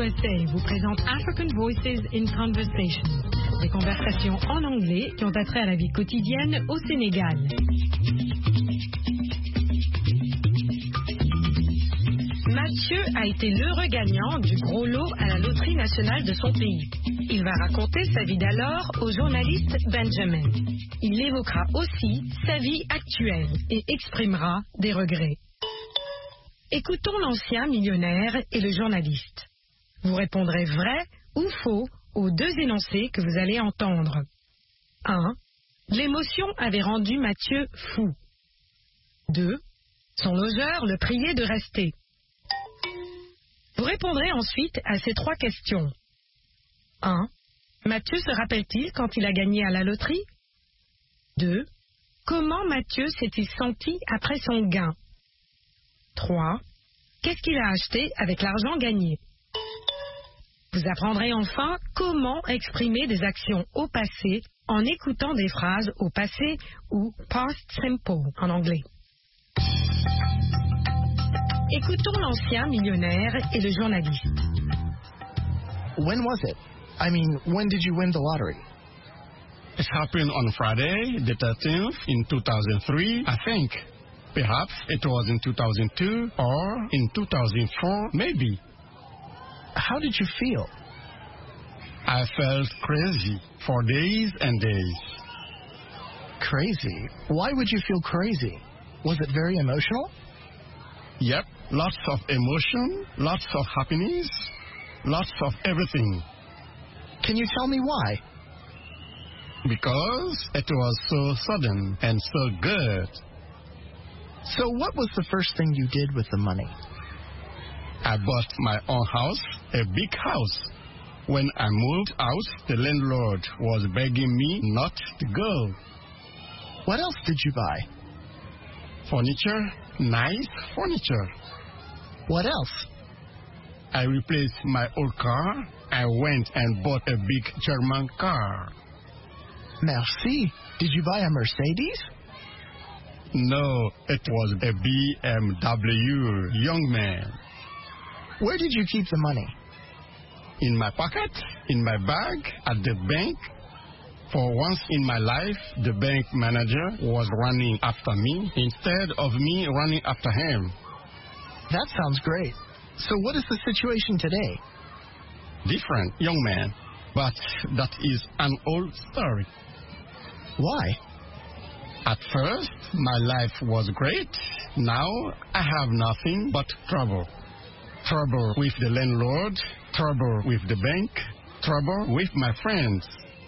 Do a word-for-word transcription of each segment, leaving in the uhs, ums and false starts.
U S A vous présente African Voices in Conversation, des conversations en anglais qui ont attrait à la vie quotidienne au Sénégal. Mathieu a été l'heureux gagnant du gros lot à la loterie nationale de son pays. Il va raconter sa vie d'alors au journaliste Benjamin. Il évoquera aussi sa vie actuelle et exprimera des regrets. Écoutons l'ancien millionnaire et le journaliste. Vous répondrez vrai ou faux aux deux énoncés que vous allez entendre. un. L'émotion avait rendu Mathieu fou. deux. Son logeur le priait de rester. Vous répondrez ensuite à ces trois questions. un. Mathieu se rappelle-t-il quand il a gagné à la loterie? deux. Comment Mathieu s'est-il senti après son gain? trois. Qu'est-ce qu'il a acheté avec l'argent gagné? Vous apprendrez enfin comment exprimer des actions au passé en écoutant des phrases au passé ou past simple en anglais. Écoutons l'ancien millionnaire et le journaliste. When was it? I mean, when did you win the lottery? It happened on Friday, the thirteenth, in two thousand three, I think. Perhaps it was in two thousand two or in two thousand four, maybe. How did you feel? I felt crazy for days and days. Crazy? Why would you feel crazy? Was it very emotional? Yep, lots of emotion, lots of happiness, lots of everything. Can you tell me why? Because it was so sudden and so good. So what was the first thing you did with the money? I bought my own house, a big house. When I moved out, the landlord was begging me not to go. What else did you buy? Furniture, nice furniture. What else? I replaced my old car. I went and bought a big German car. Merci. Did you buy a Mercedes? No, it was a B M W, young man. Where did you keep the money? In my pocket, in my bag, at the bank. For once in my life, the bank manager was running after me instead of me running after him. That sounds great. So what is the situation today? Different, young man. But that is an old story. Why? At first, my life was great. Now, I have nothing but trouble. Trouble with the landlord, trouble with the bank, trouble with my friends.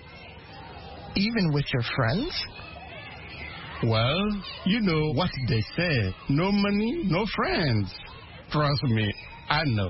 Even with your friends? Well, you know what they say. No money, no friends. Trust me, I know.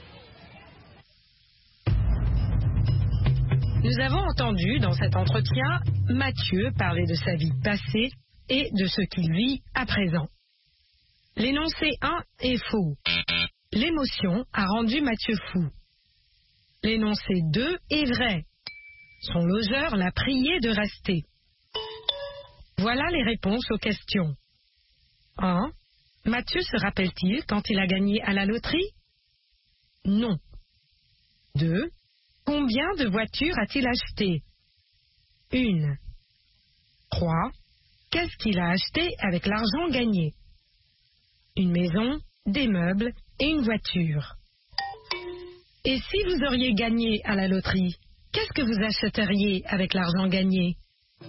Nous avons entendu dans cet entretien Mathieu parler de sa vie passée et de ce qu'il vit à présent. L'énoncé un est faux. L'émotion a rendu Mathieu fou. L'énoncé deux est vrai. Son logeur l'a prié de rester. Voilà les réponses aux questions. un. Mathieu se rappelle-t-il quand il a gagné à la loterie? Non. deux. Combien de voitures a-t-il acheté? Une. trois. Qu'est-ce qu'il a acheté avec l'argent gagné? Une maison, des meubles et une voiture. Et si vous auriez gagné à la loterie, qu'est-ce que vous achèteriez avec l'argent gagné?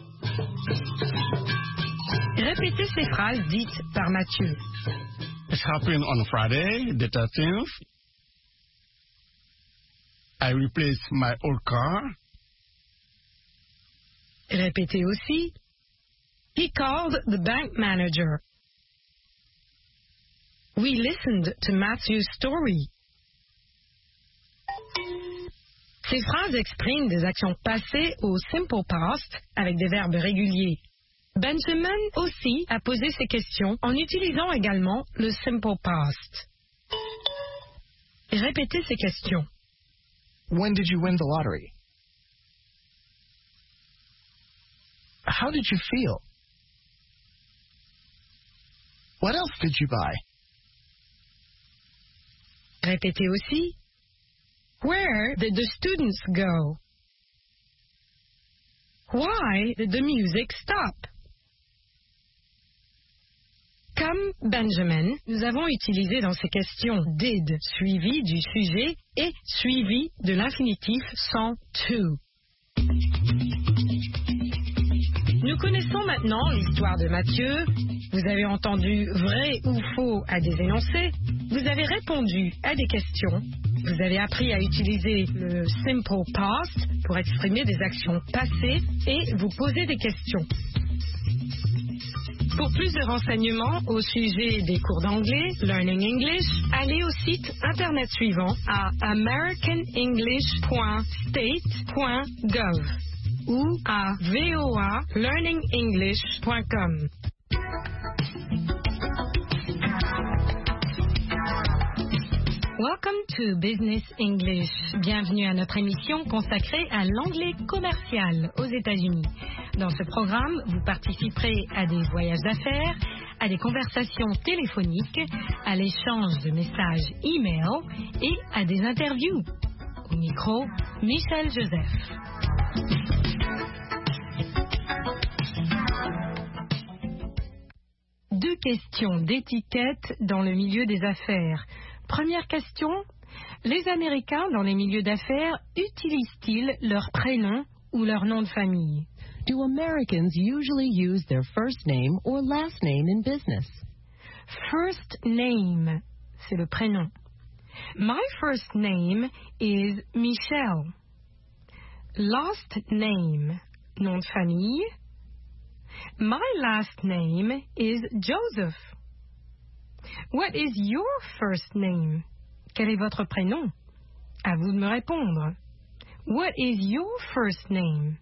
Répétez ces phrases dites par Mathieu. It happened on Friday, the thirteenth. I replaced my old car. Répétez aussi. He called the bank manager. We listened to Matthew's story. Ces phrases expriment des actions passées au simple past avec des verbes réguliers. Benjamin aussi a posé ces questions en utilisant également le simple past. Répétez ces questions. When did you win the lottery? How did you feel? What else did you buy? Répétez aussi. Where did the students go? Why did the music stop? Comme Benjamin, nous avons utilisé dans ces questions did suivi du sujet et suivi de l'infinitif sans to. Nous connaissons maintenant l'histoire de Mathieu. Vous avez entendu vrai ou faux à des énoncés. Vous avez répondu à des questions. Vous avez appris à utiliser le simple past pour exprimer des actions passées et vous poser des questions. Pour plus de renseignements au sujet des cours d'anglais, Learning English, allez au site internet suivant à american english point state point gov ou à voa learning english point com. Welcome to Business English. Bienvenue à notre émission consacrée à l'anglais commercial aux États-Unis. Dans ce programme, vous participerez à des voyages d'affaires, à des conversations téléphoniques, à l'échange de messages e-mail et à des interviews. Au micro, Michel Joseph. Deux questions d'étiquette dans le milieu des affaires. Première question, les Américains dans les milieux d'affaires utilisent-ils leur prénom ou leur nom de famille? Do Americans usually use their first name or last name in business? First name, c'est le prénom. My first name is Michelle. Last name, nom de famille. My last name is Joseph. What is your first name? Quel est votre prénom? À vous de me répondre. What is your first name?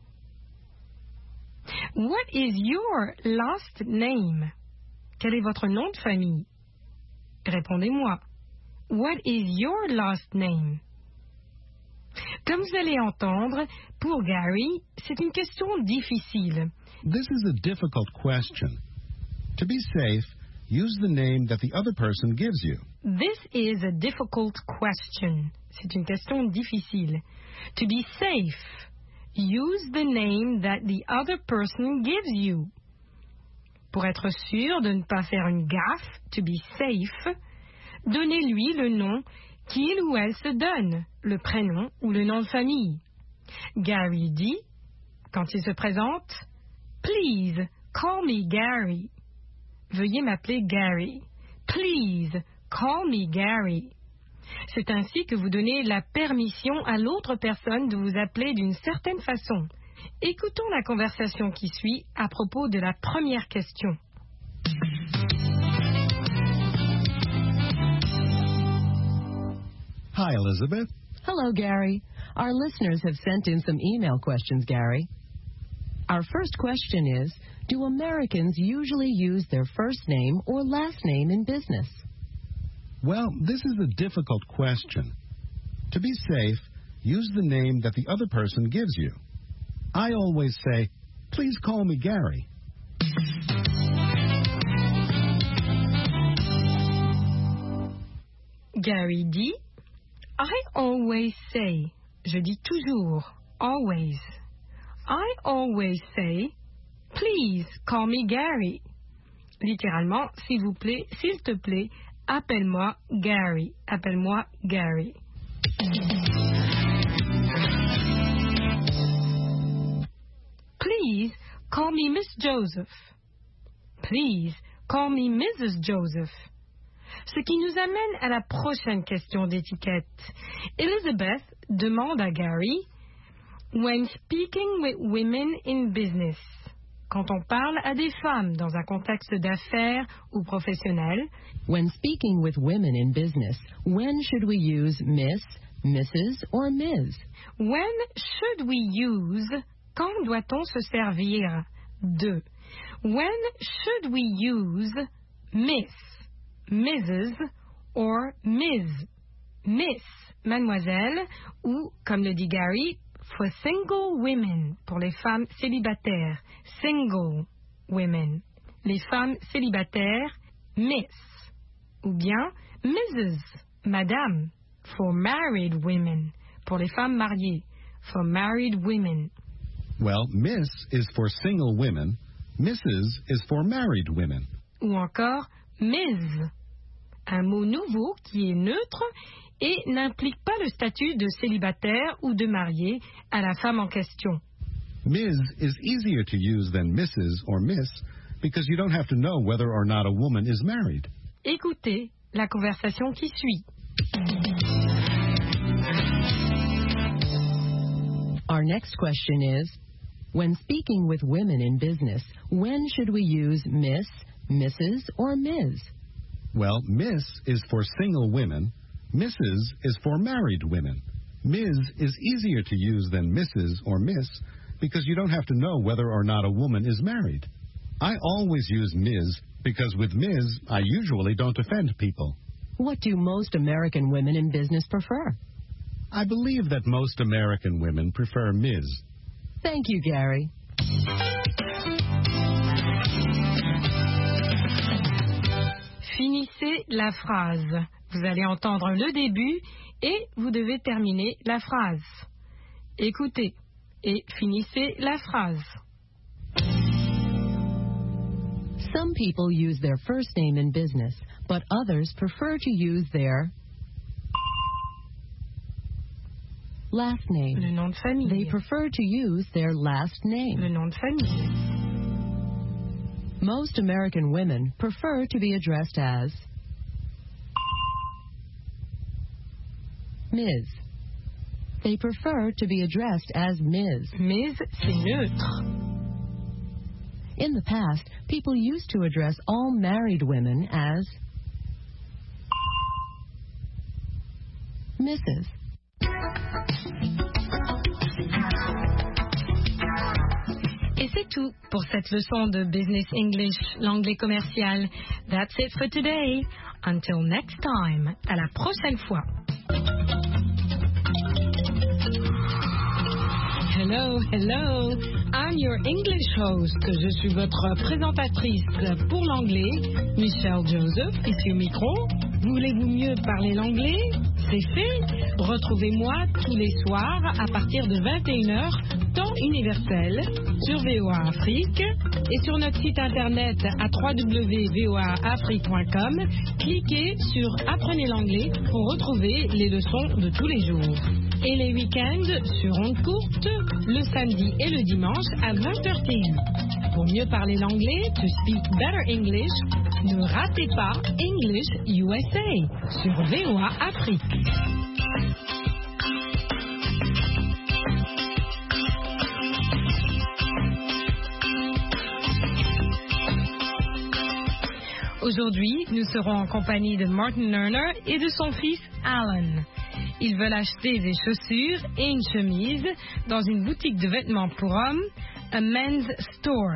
What is your last name? Quel est votre nom de famille? Répondez-moi. What is your last name? Comme vous allez entendre, pour Gary, c'est une question difficile. This is a difficult question. To be safe, use the name that the other person gives you. This is a difficult question. C'est une question difficile. To be safe, use the name that the other person gives you. Pour être sûr de ne pas faire une gaffe, to be safe, donnez-lui le nom qu'il ou elle se donne, le prénom ou le nom de famille. Gary dit, quand il se présente, Please, call me Gary. Veuillez m'appeler Gary. Please, call me Gary. C'est ainsi que vous donnez la permission à l'autre personne de vous appeler d'une certaine façon. Écoutons la conversation qui suit à propos de la première question. Hi, Elizabeth. Hello, Gary. Our listeners have sent in some email questions, Gary. Our first question is, do Americans usually use their first name or last name in business? Well, this is a difficult question. To be safe, use the name that the other person gives you. I always say, please call me Gary. Gary dit, I always say, je dis toujours, always. I always say, please call me Gary. Littéralement, s'il vous plaît, s'il te plaît, appelle-moi Gary. Appelle-moi Gary. Please call me Miss Joseph. Please call me Missus Joseph. Ce qui nous amène à la prochaine question d'étiquette. Elizabeth demande à Gary, when speaking with women in business, quand on parle à des femmes dans un contexte d'affaires ou professionnel, when speaking with women in business, when should we use Miss, Missus or Miz? When should we use, quand doit-on se servir de? When should we use Miss, Missus or Miz? Miss, mademoiselle, ou, comme le dit Gary, for single women, pour les femmes célibataires, single women. Les femmes célibataires, Miss, ou bien Missus, madame, For married women. Pour les femmes mariées. For married women. Well, Miss is for single women. Missus is for married women. Ou encore Miz. Un mot nouveau qui est neutre et n'implique pas le statut de célibataire ou de marié à la femme en question. Miz is easier to use than Missus or Miss because you don't have to know whether or not a woman is married. Écoutez la conversation qui suit. Our next question is, when speaking with women in business, when should we use Miss, Missus, or Miz? Well, Miss is for single women. Missus is for married women. Miz is easier to use than Missus or Miss because you don't have to know whether or not a woman is married. I always use Miz because with Miz, I usually don't offend people. What do most American women in business prefer? I believe that most American women prefer Miz. Thank you, Gary. Finissez la phrase. Vous allez entendre le début et vous devez terminer la phrase. Écoutez et finissez la phrase. Some people use their first name in business, but others prefer to use their last name. Le nom de famille. They prefer to use their last name. Le nom de famille. Most American women prefer to be addressed as Miz. They prefer to be addressed as Miz. Miz, c'est neutre. In the past, people used to address all married women as Missus Et c'est tout pour cette leçon de Business English, l'anglais commercial. That's it for today. Until next time. À la prochaine fois. Hello, hello. I'm your English host. Je suis votre présentatrice pour l'anglais, Michelle Joseph, ici au micro. Voulez-vous mieux parler l'anglais? C'est fait. Retrouvez-moi tous les soirs à partir de vingt et une heures, temps universel, sur V O A Afrique et sur notre site internet à w w w point v o a afrique point com. Cliquez sur Apprenez l'anglais pour retrouver les leçons de tous les jours. Et les week-ends sur ondes courtes, le samedi et le dimanche à vingt heures T U. Pour mieux parler l'anglais, to speak better English, ne ratez pas English U S A sur V O A Afrique. Aujourd'hui, nous serons en compagnie de Martin Lerner et de son fils Alan. Ils veulent acheter des chaussures et une chemise dans une boutique de vêtements pour hommes, a men's store.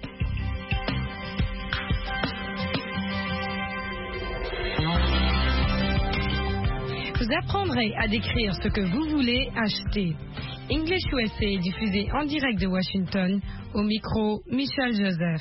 Vous apprendrez à décrire ce que vous voulez acheter. English U S A est diffusé en direct de Washington, au micro Michel Joseph.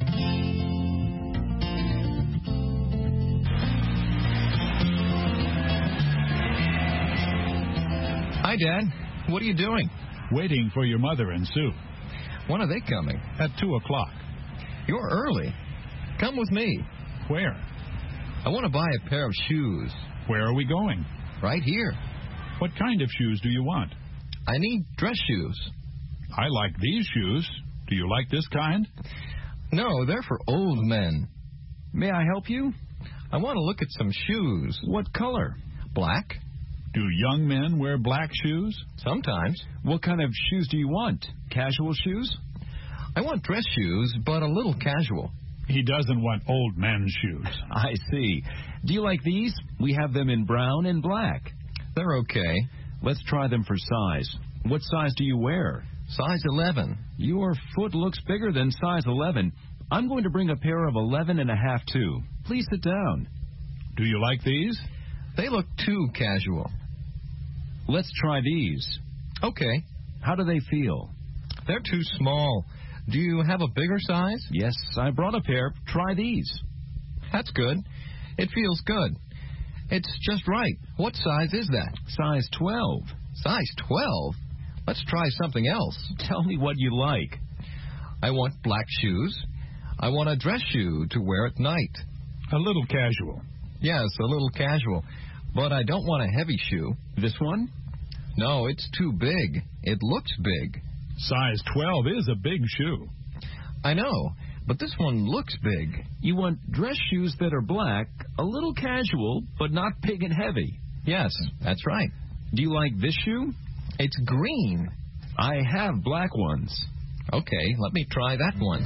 Hi, Dad. What are you doing? Waiting for your mother and Sue. When are they coming? At two o'clock. You're early. Come with me. Where? I want to buy a pair of shoes. Where are we going? Right here. What kind of shoes do you want? I need dress shoes. I like these shoes. Do you like this kind? No, they're for old men. May I help you? I want to look at some shoes. What color? Black. Do young men wear black shoes? Sometimes. What kind of shoes do you want? Casual shoes? I want dress shoes, but a little casual. He doesn't want old men's shoes. I see. Do you like these? We have them in brown and black. They're okay. Let's try them for size. What size do you wear? Size eleven. Your foot looks bigger than size eleven. I'm going to bring a pair of eleven and a half, too. Please sit down. Do you like these? They look too casual. Let's try these. Okay. How do they feel? They're too small. Do you have a bigger size? Yes, I brought a pair. Try these. That's good. It feels good. It's just right. What size is that? Size twelve. Size twelve? Let's try something else. Tell me what you like. I want black shoes. I want a dress shoe to wear at night. A little casual. Yes, a little casual. But I don't want a heavy shoe. This one? No, it's too big. It looks big. Size twelve is a big shoe. I know, but this one looks big. You want dress shoes that are black, a little casual, but not big and heavy. Yes, that's right. Do you like this shoe? It's green. I have black ones. Okay, let me try that one.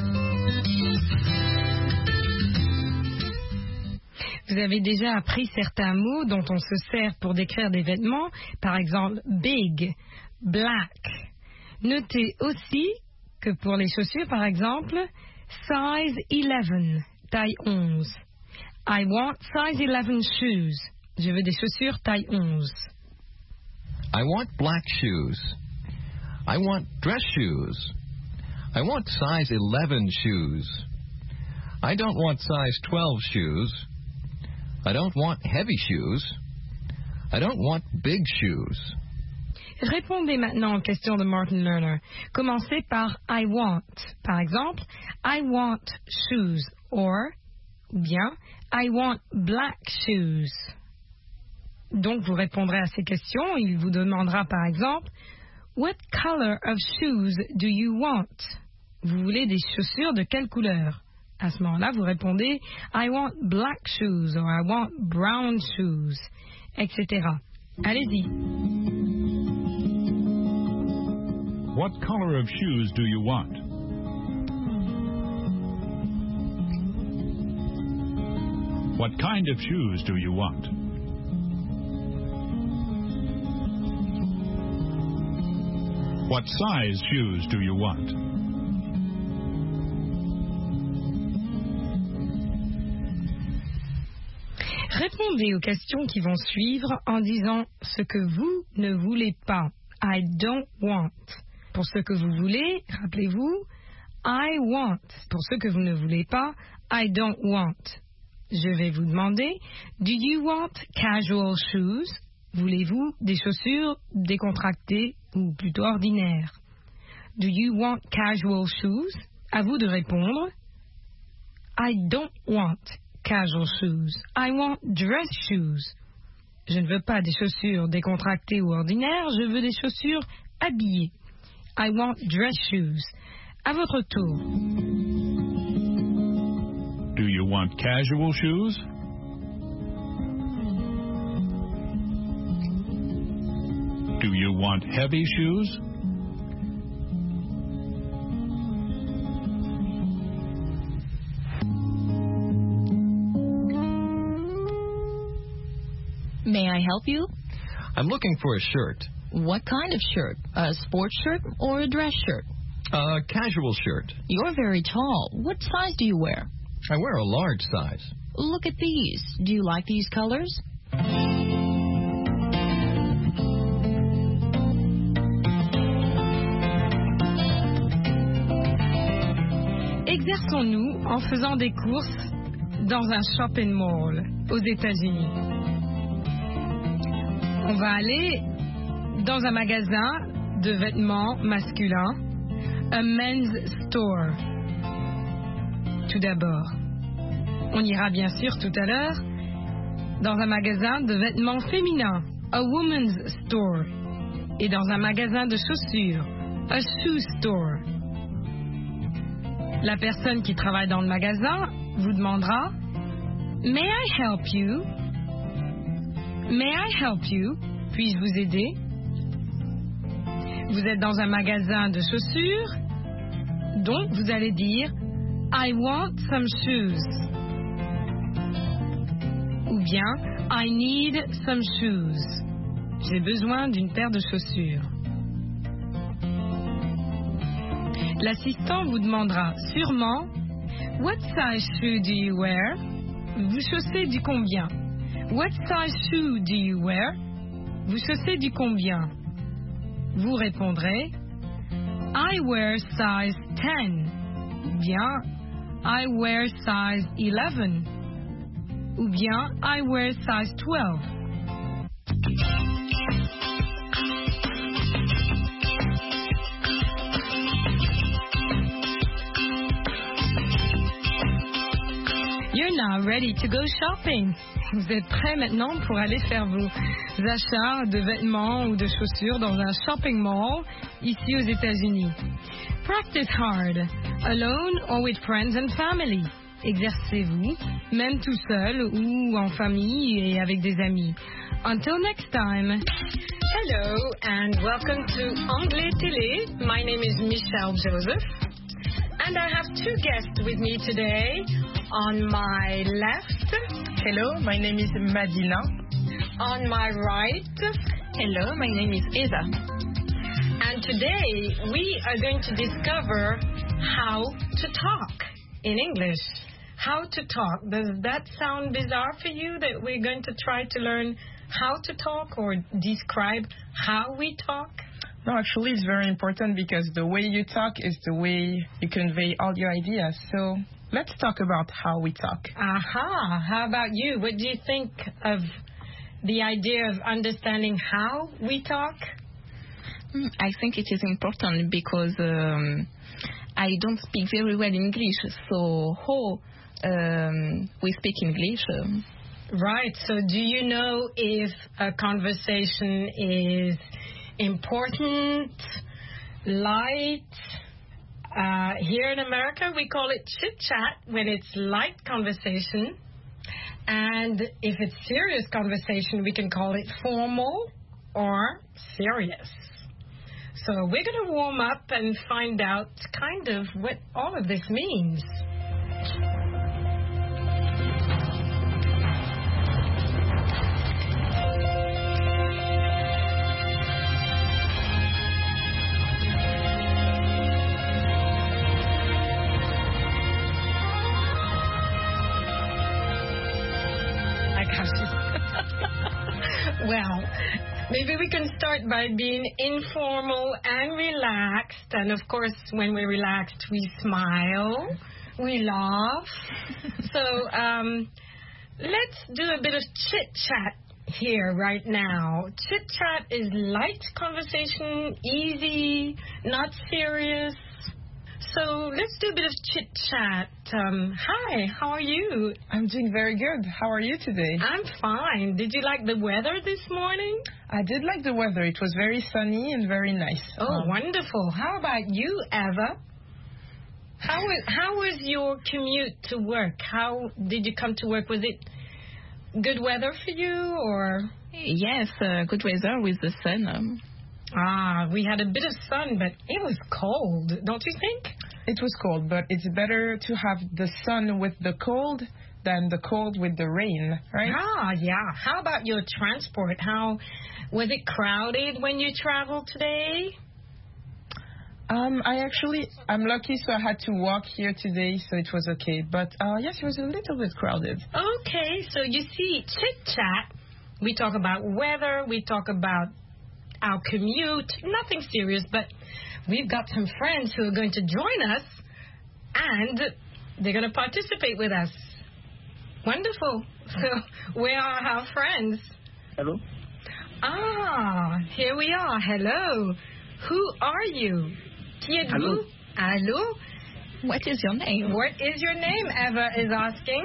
Vous avez déjà appris certains mots dont on se sert pour décrire des vêtements, par exemple big, black. Notez aussi que pour les chaussures, par exemple, size eleven, taille onze. I want size eleven shoes. Je veux des chaussures taille onze. I want black shoes. I want dress shoes. I want size eleven shoes. I don't want size twelve shoes. I don't want heavy shoes. I don't want big shoes. Répondez maintenant aux questions de Martin Lerner. Commencez par I want. Par exemple, I want shoes. Or, ou bien, I want black shoes. Donc, vous répondrez à ces questions. Il vous demandera par exemple, What color of shoes do you want? Vous voulez des chaussures de quelle couleur? À ce moment-là, vous répondez, I want black shoes or I want brown shoes, et cetera. Allez-y. What color of shoes do you want? What kind of shoes do you want? What size shoes do you want? Répondez aux questions qui vont suivre en disant ce que vous ne voulez pas. I don't want. Pour ce que vous voulez, rappelez-vous, I want. Pour ce que vous ne voulez pas, I don't want. Je vais vous demander, do you want casual shoes? Voulez-vous des chaussures décontractées ou plutôt ordinaires? Do you want casual shoes? À vous de répondre. I don't want casual shoes. I want dress shoes. Je ne veux pas des chaussures décontractées ou ordinaires, je veux des chaussures habillées. I want dress shoes. À votre tour. Do you want casual shoes? Do you want heavy shoes? May I help you? I'm looking for a shirt. What kind of shirt? A sports shirt or a dress shirt? A casual shirt. You're very tall. What size do you wear? I wear a large size. Look at these. Do you like these colors? Exerçons-nous en faisant des courses dans un shopping mall aux États-Unis. On va aller dans un magasin de vêtements masculins, a men's store. Tout d'abord, on ira bien sûr tout à l'heure dans un magasin de vêtements féminins, a woman's store, et dans un magasin de chaussures, a shoe store. La personne qui travaille dans le magasin vous demandera May I help you? May I help you? Puis-je vous aider? Vous êtes dans un magasin de chaussures, donc vous allez dire I want some shoes. Ou bien I need some shoes. J'ai besoin d'une paire de chaussures. L'assistant vous demandera sûrement What size shoe do you wear? Vous chaussez du combien? What size shoe do you wear? Vous chaussez du combien? Vous répondrez I wear size ten. Bien, I wear size eleven. ou bien I wear size twelve. You're now ready to go shopping. Vous êtes prêts maintenant pour aller faire vos achats de vêtements ou de chaussures dans un shopping mall ici aux États-Unis. Practice hard, alone or with friends and family. Exercez-vous, même tout seul ou en famille et avec des amis. Until next time. Hello and welcome to Anglais Télé. My name is Michelle Joseph. And I have two guests with me today. On my left, hello, my name is Madina. On my right, hello, my name is Eva. And today we are going to discover how to talk in English. How to talk. Does that sound bizarre for you that we're going to try to learn how to talk or describe how we talk? No, actually it's very important because the way you talk is the way you convey all your ideas. So let's talk about how we talk. Aha. How about you? What do you think of the idea of understanding how we talk? I think it is important because um, I don't speak very well English. So how um, we speak English? Um, right. So do you know if a conversation is important, light? Uh, here in America, we call it chit-chat when it's light conversation. And if it's serious conversation, we can call it formal or serious. So we're going to warm up and find out kind of what all of this means. Well, maybe we can start by being informal and relaxed. And of course, when we're relaxed, we smile, we laugh. So um, let's do a bit of chit-chat here right now. Chit-chat is light conversation, easy, not serious. So let's do a bit of chit-chat. Um, hi, how are you? I'm doing very good. How are you today? I'm fine. Did you like the weather this morning? I did like the weather. It was very sunny and very nice. Oh, um, wonderful. How about you, Eva? How was, how was your commute to work? How did you come to work? Was it good weather for you, or? Yes, uh, good weather with the sun. Um. Ah, we had a bit of sun, but it was cold, don't you think? It was cold, but it's better to have the sun with the cold than the cold with the rain, right? Ah, yeah. How about your transport? How was it crowded when you traveled today? Um, I actually, I'm lucky, so I had to walk here today, so it was okay. But uh, yes, it was a little bit crowded. Okay, so you see, chit-chat, we talk about weather, we talk about our commute, nothing serious, but we've got some friends who are going to join us, and they're going to participate with us. Wonderful. So, where are our friends? Hello. Ah, here we are. Hello. Who are you? Qui êtes-vous? Hello. Allô? What is your name? What is your name, Eva is asking?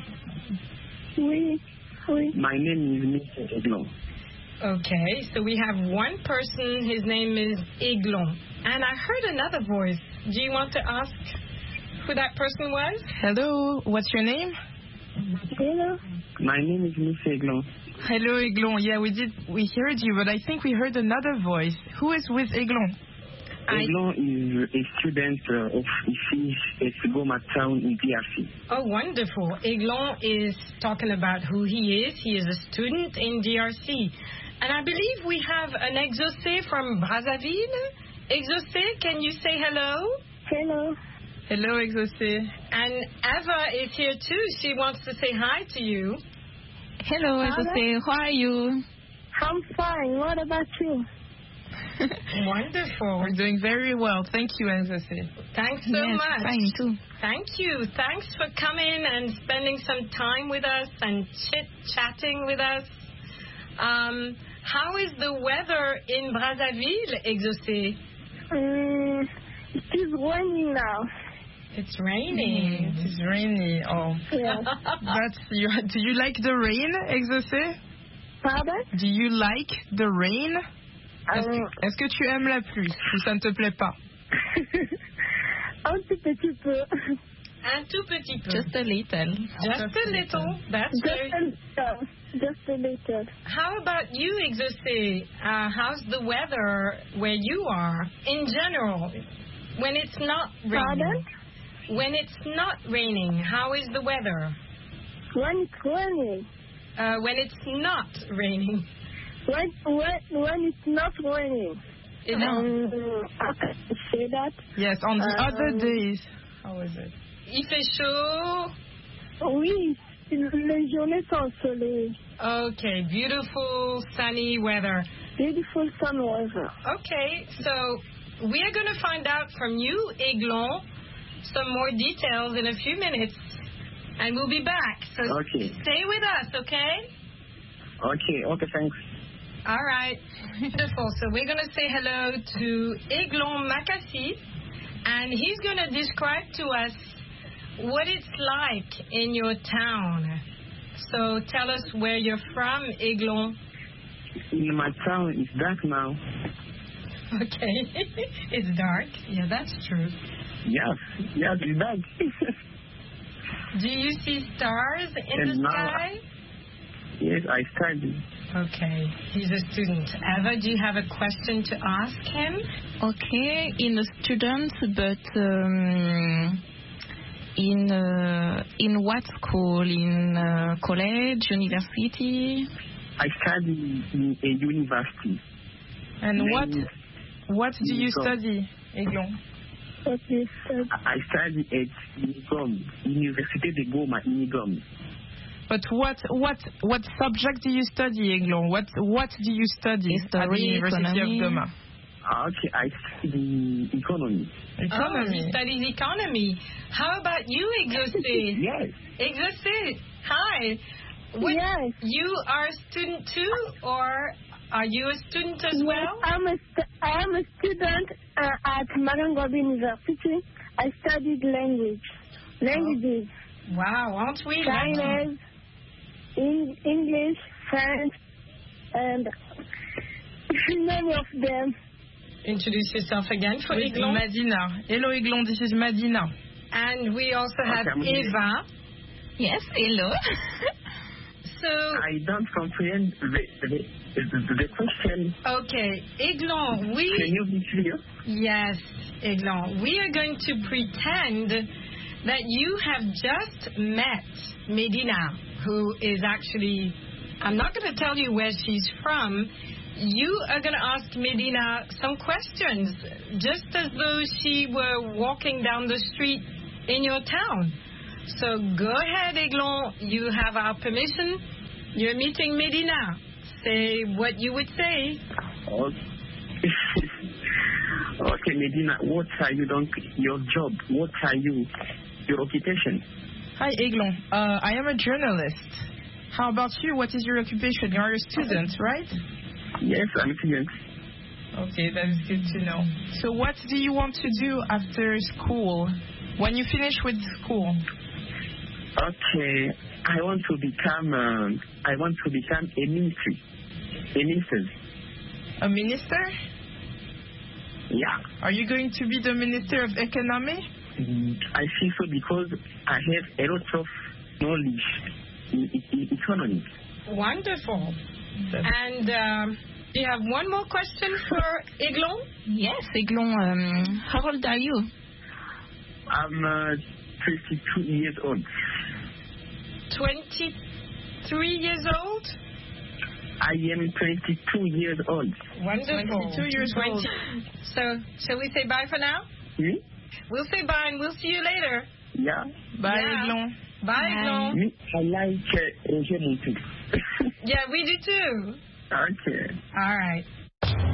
Oui. Oui. My name is Mister Eglon. Okay, so we have one person, his name is Eglon. And I heard another voice. Do you want to ask who that person was? Hello, what's your name? Hello. My name is Mister Eglon. Hello, Eglon. Yeah, we did. We heard you, but I think we heard another voice. Who is with Eglon? Eglon is a student uh, of Ici Esgoma town in D R C. Oh, wonderful. Eglon is talking about who he is. He is a student in D R C. And I believe we have an exaucé from Brazzaville. Exaucé, can you say hello? Hello. Hello, exaucé. And Eva is here too. She wants to say hi to you. Hello, exaucé. How are you? I'm fine. What about you? Wonderful. We're doing very well. Thank you, Exaucé. Thanks so yes, much. Fine too. Thank you. Thanks for coming and spending some time with us and chit-chatting with us. Um, how is the weather in Brazzaville, Exaucé? Um, it is raining now. It's raining. Mm, it's rainy. Oh. Yeah. That's you. Do you like the rain, Exaucé? Pardon? Do you like the rain? Est-ce que, Um, est-ce que tu aimes la pluie ou ça ne te plaît pas? Un tout petit peu. Un tout petit peu. Just a little. Just a little. That's Just very... a little. Just a little. How about you, Exaucé? Uh, how's the weather where you are in general? When it's not raining. Pardon? When it's not raining, how is the weather? When it's raining. Uh, when it's not raining. When, when, when it's not raining. Is it- Um, I can say that. Yes, on the Um, other days. How is it? Il fait chaud. Oui, les journées sont ensoleillées. Okay, beautiful sunny weather. Beautiful sun weather. Okay, so we are going to find out from you, Aiglon, some more details in a few minutes, and we'll be back. So Okay. stay with us, okay? Okay, okay, thanks. All right, beautiful. So we're going to say hello to Aiglon Makassi, and he's going to describe to us what it's like in your town. So tell us where you're from, Aiglon. In my town, it's dark now. Okay, it's dark. Yeah, that's true. Yes, yes, it's dark. Do you see stars in And the now- sky? Yes, I study. Okay, he's a student. Eva, do you have a question to ask him? Okay, in a student, but um, in uh, in what school? In uh, college, university? I study in a university. And what Then what do you Nico. study, Aiglon? What you said. I study at Unigom, Université de Goma, Unigom. But what what what subject do you study, Aiglon? What what do you study at the History, University economy. of Goma? Okay, I study economy. Oh, Economy. he studies economy. How about you, Exaucé? Yes. Exaucé, hi. What, Yes. You are a student too, or are you a student as Yes, well? I'm a st- I am a student uh, at Marangobi University. I studied language. Languages. Wow, aren't we lucky? Chinese, in- English, French, and many of them. Introduce yourself again for Oui, Aiglon. Madina. Hello, Aiglon. This is Madina. And we also have Okay, I'm here. Eva. Yes, hello. So, I don't comprehend the, the, the, the question. okay, Aiglon, we... Can you be clear? Yes, Aiglon. We are going to pretend that you have just met Medina, who is actually, I'm not going to tell you where she's from. You are going to ask Medina some questions, just as though she were walking down the street in your town. So go ahead, Aiglon. You have our permission. You're meeting Medina. Say what you would say. Okay. Okay, Medina, what are you doing? Your job? What are you? Your occupation? Hi, Aiglon. Uh, I am a journalist. How about you? What is your occupation? You are a student, right? Yes, I'm a student. Okay, that is good to know. So what do you want to do after school? When you finish with school? Okay, I want to become. Uh, I want to become a ministry. A minister. A minister? Yeah. Are you going to be the Minister of Economy? Mm, I think so because I have a lot of knowledge in, in, in economy. Wonderful. And um, do you have one more question for Aiglon? Yes, Aiglon. Um, how old are you? I'm uh, twenty-two years old. twenty-three years old? I am twenty-two years old. Wonderful. twenty-two years old. So, shall we say bye for now? Hmm? We'll say bye and we'll see you later. Yeah. Bye, Yeah. Aiglon. Bye, Aiglon. Me, I like uh, Roger Montu. Yeah, we do too. Okay. All right.